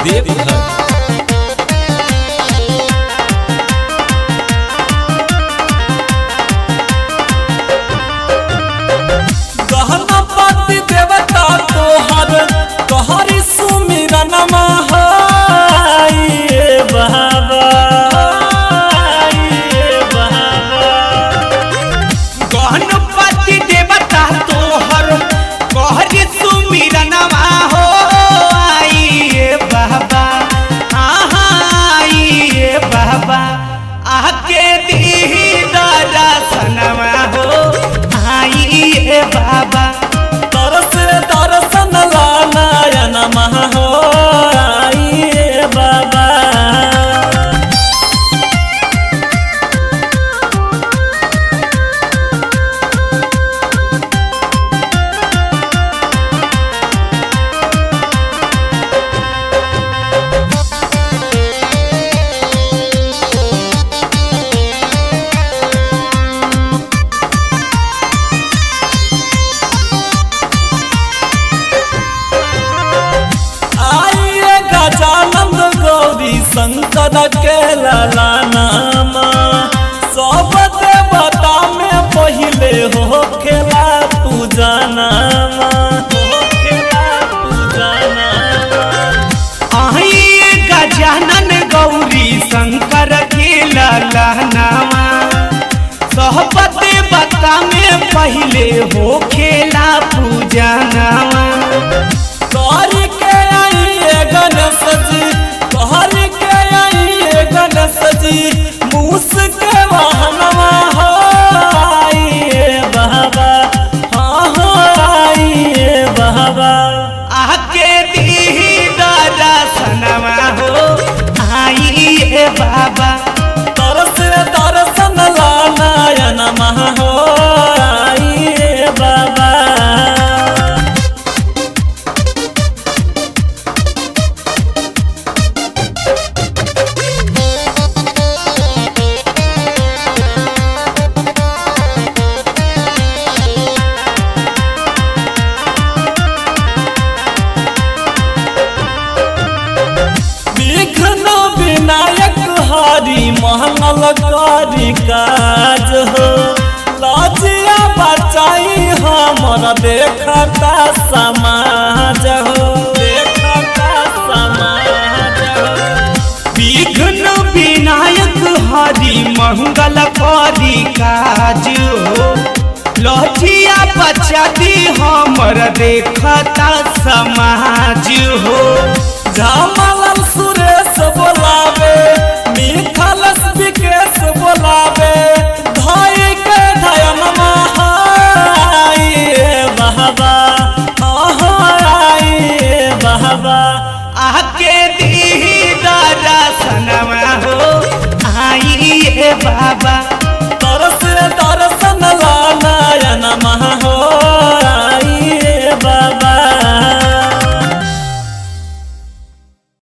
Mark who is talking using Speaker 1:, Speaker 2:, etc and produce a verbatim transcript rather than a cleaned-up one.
Speaker 1: देवघर। गहनपति देवता तोहर तोहरी सुमिरनमा हाय बाबा
Speaker 2: गहनपति देवता तोहर कहरी सुमिरनमा हो आइए बाबा आइए बाबा आके दी दर्शनमा हो आइए बाबा
Speaker 1: तरस दर्शन लायन हो आइए बाबा। गजानंद गौरी शंकर के लाला नामा सब देवता में पहले हो खेला पूजा नामा हो खेला पूजा नामा।
Speaker 2: आइए गजानन गौरी शंकर के लाला नामा सब देवता में पहले हो खेला पूजा नामा।
Speaker 1: तोहरी के आइए गणेश जी तोहरी के आइए गणेश जी मूस के वाहनवा हो आइए बाबा हाँ हो आइए बाबा।
Speaker 2: आके दी दर्शनमा हो आइए बाबा
Speaker 1: तरस दर्शन लायन हो आइए बाबा। विघ्न विनायक हरि महंगल करी काज हो लजिया बचाई हमर देखता समाज हो देखता समाज हो।
Speaker 2: विघ्न विनायक हरि मंगल करी काज हो लजिया बचाती हमर देखता समाज हो।
Speaker 1: झामलाल सुरेश बोलावे मिथल विकेश बोलावे धाई के धयन आइए बाबा आइए बाबा।
Speaker 2: आके दी दर्शनमा हो आइए बाबा